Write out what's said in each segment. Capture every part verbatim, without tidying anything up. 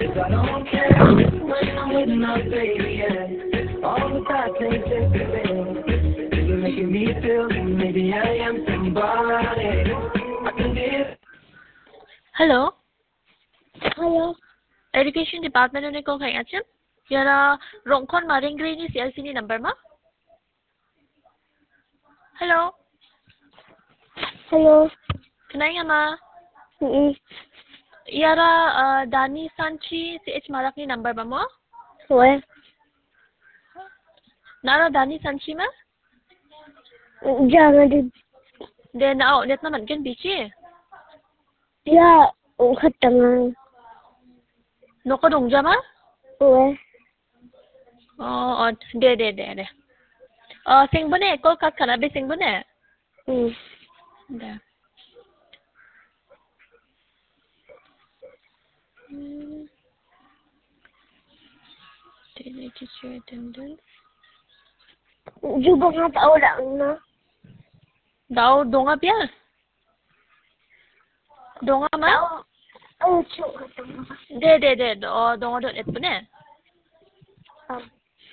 I don't care when I'm with my baby, yeah. All the bad things just the same. You're making me feel maybe I am somebody. I can give. Hello, Hello. Education Department ni ko kay achim. Yara rongkon maring grade ni C L C ni number ma. Hello, Hello. kenai nga ma? Mm. Yara uh, Dani Sanchi C H marak ni number ba mo? What? Nara Dani Sanchi ma? Jangan di. De na ulit naman ken bichi. Ya, khatangan. No ko dongja ma? What? Oh, oh, de de de de. Uh, sing bune ko kat kana be sing bune. Hmm. De. Hmm. Daily teacher attendance. Juba nga tao lang na. Daw donga pia. Donga ma? Tao. Oh, chup khatangan. De de de do donga dot et bune. Um.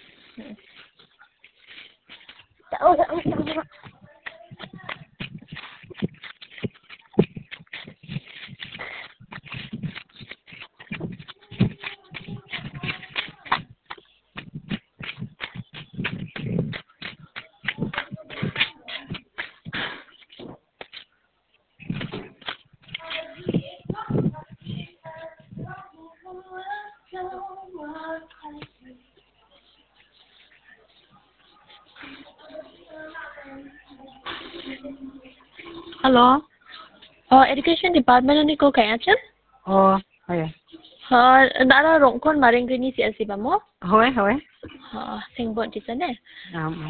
Tao lang tao. Hello. Uh, Education Department ni ko kay achim. Oh, okay. Ha, nara rongkon maring grade ni C L C ba mo? Hoy, hoy. Ha, sing bon ti sane. Um,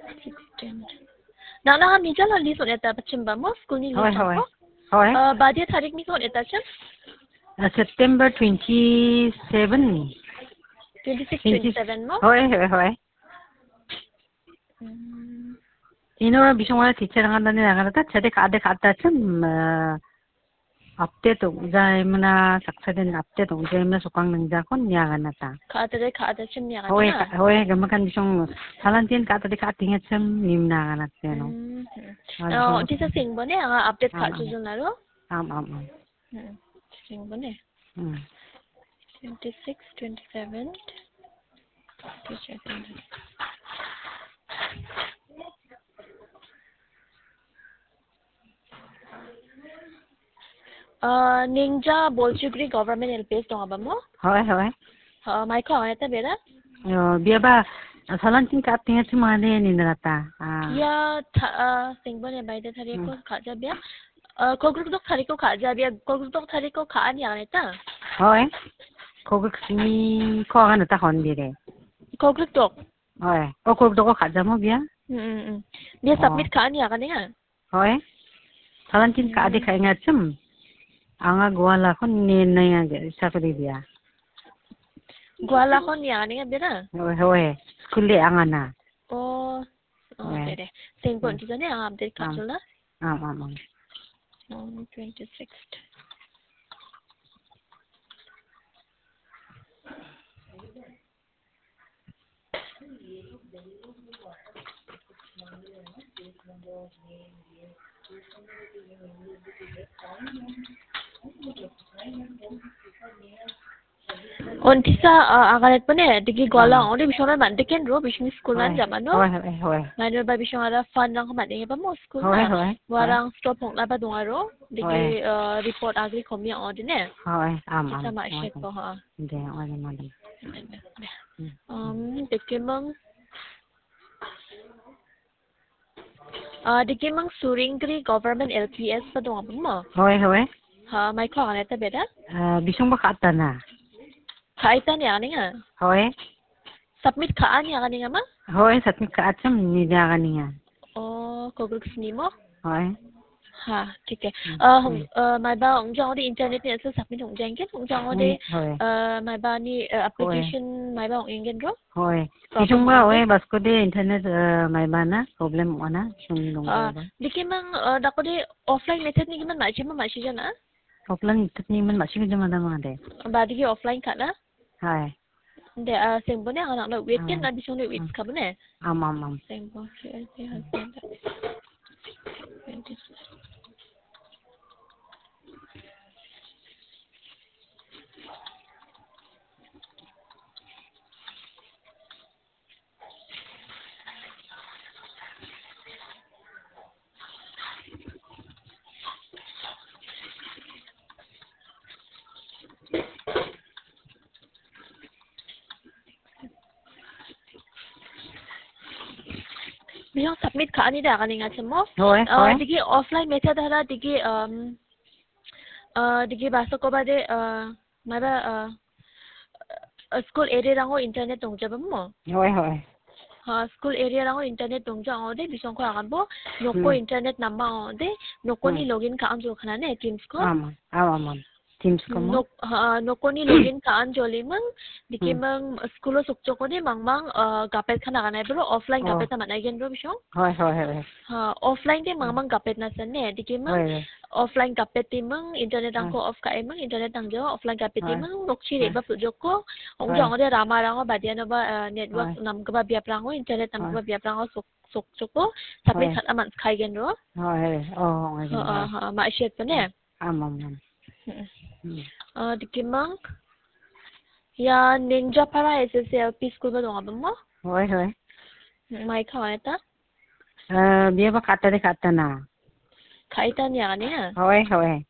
Na na mi jala li so eta pachim ba mo school ni li hoy, so hoy. ko. Hoy. Uh, badia tarik ni ko eta chim. Uh, September twenty-seven. twenty-six twenty-seven mo. Hoy, hoy, hoy. Hmm. Inora bisungwala teacher nga dani nga ta chade ka ade khata chum update ujai mana saksaden update ujai mana sukang nangja kon nya ga nata Ka ta de ka ta chim ya hoy na. hoy gamakan bisung salantin ka ta de ka tinga chum nimna ga nata no Oh, ti sa sing bon ne nga update ka Am, chu am. jun laro. am am am Hmm. Sing bon ne. Hmm. twenty-six twenty-seven. Teacher attendance. Uh, Ninja Bolchugri Government L P S dong ba mo? hoy hoy Uh, mai ko ay ta bera? yo bia ba salantin ka tinga chum ade ni nata ah Ya tha uh, sing bon ne bai de thari ko kha ja bia. Uh, ko group dok thari ko kha ja bia ko group dok thari ko kha ani ay ta. hoy ko ko ni ko ga nata hon bi re Ko group dok. hoy ko ko do ko kha ja mo bia Hmm hmm. Dia submit kha ani ya ka ninga. hoy salantin ka ade kha nga chum anga gwala kon ne na ya ge sakri dia Gwala ko niya ninga bera. hoy hoy skule anga na Oh. Oh, de de. Sing bon ti ne ang update ka chu la. am am am On twenty-sixth. On tisa agaret pone digi gola only bishona man deken ro bishni school nan jaman no. hoy hoy hoy Manu ba bishona fun lang man dingi ba mo school hoy na. hoy Warang stop hong la ba dunga ro digi Hoy. uh, report agri komi ordine. hoy am am Kita ma shek ko ha. de wala madam Um dikimang uh dikimang Suringri Government L P S pa dunga ba mo. hoy hoy Ha mai ko agaret ta beda. bisung ba kata na Kaita niya nga. hoy Submit ka niya nga ma? hoy satmi ka acham ni da ga niya Oh, kogrups ni mo? hoy Ha, ठीक है. Uh, hong, uh, mai ba hong jang di internet ni sa submit hong jang ken hong jang di hoy uh, mai ba ni uh, application mai ba hong ingen ro? hoy bisung ba hoy basko de internet mai bana problem ona sung nong Ha, ba diki mang uh, dako di offline method ni giman ma chima ma shi jana? offline tatni man masih jama dama de. Ba digi offline kana? Hai. De uh, singbo ne anak nak wait kan nabi song wait ka bane. Am am am. Singbo she she husband. Bilang submit ka ani dah kan ingat semua. Hoi hoi. Digi offline method ada digi um uh digi bahasa ko bade uh mara uh school area rango internet dong jaba mo. Hoi hoi. Ha school area rango internet dong jang ode bisong ko akan bo noko internet nama ode noko ni login ka anjo kana ne Teams ko. Am am am. Teams ko mo. Nok uh, noko ni login ka anjoli mang digi mang school sukjo ko de mang mang uh, gapet kana kana bro offline gapet na manay gen bro bisong. Hoi hoi hoi. Ha offline de mang mang gapet na san ne digi mang offline gapet ti mang internet ang ko off ka mang internet ang jo offline gapet ti mang nokchi re ba fujo ko ong jang de rama rango badian ba network nam ka ba biap rango internet nam ka ba biap rango suk suk suk ko tapi khat aman khai gen ro. Hoi oh ngai. Ha ha ma shet pa ne. Am am am. Uh, di kimang ya ninja para S S L P school ba dong abang mo? Hoi hoi. Mai ka eta? Eh dia ba kata de kata na. Kaita niya kaniya? Hoi hoi.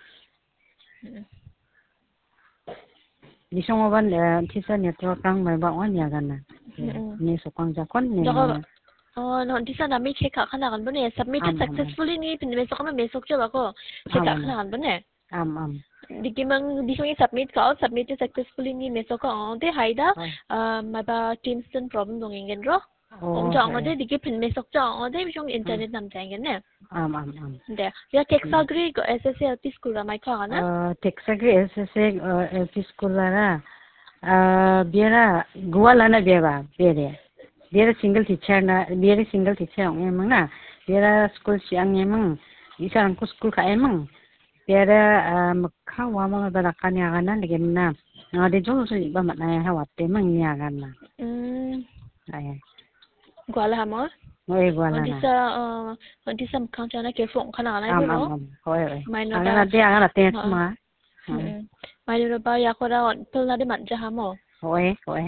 Di song ban tisa network kang mai ba on ya kan na. Ni sokang jakon ni. Oh, no, di sana mi check ka kana kan ba ne? Submitted successfully ni pinmesok ka mesok siya ba ko? Check ka kana kan ba ne? Am am. Di kimang di song submit ka submit successfully ni mesok ka on de haida um maba Teams ten problem dong ingen ro. Ong jang ode di kipin mesok jang ode bisong internet nam jangen ne. Am am am. De ya Texagri S S L P school mai ka na? Eh Texagri S S L P school la eh biara gua lana biara biara. Biara single teacher na biara single teacher ang emang na. Biara school siang emang isa ang school ka emang. Biara makawa mga balakan ya kana lagyan na. Nga de jo so iba matna ya watte mang niya kana. Mm. Ay. Gwala mo? Oi gwala na. Di sa uh di sa kang chana ke phone kana na Am bro. am am. Hoi hoi. Mai no Ang na dia ang na te ma. Mai no ba ya ko ra pil na de man ja mo. Hoi hoi.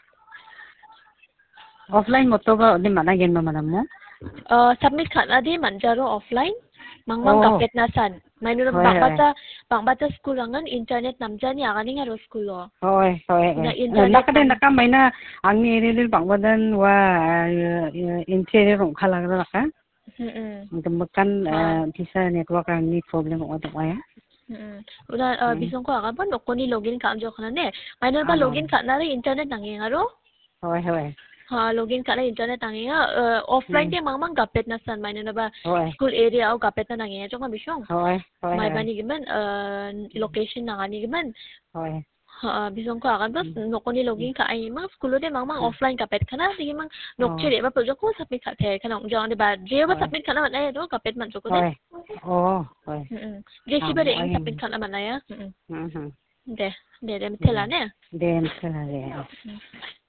Offline mo to ba di mana gen ma manam mo? Uh submit kana di man jaro offline. Mang mang kapet na san. May nung bang bata bang bata school angan internet namjan ya kaning aro school lo. Hoy hoy. Nakade nakamay na ang niril bang badan wa interior rong khalang ra ka. Hmm. Ngamakan bisa network ang ni problem ko to ya. Hmm. Una bisong ko ka ba no ko ni login ka amjo kana ne. May nung ba login ka na ri internet nanging aro? Hoy hoy. Ha login ka na internet nangi nga offline de mang mang gapet na san may na ba school area au gapet na nangi jo nga bisong hoy hoy may ba ni giman location na ni giman hoy ha bisong ko akan bas no ko ni login ka ay mang school de mang mang offline gapet kana di mang nok chire ba pro jo ko submit ka the kana ong jang de ba je ba submit kana man ay do gapet man jo ko de oh hoy je si ba de submit kana man ay hmm de de de tela ne de tela de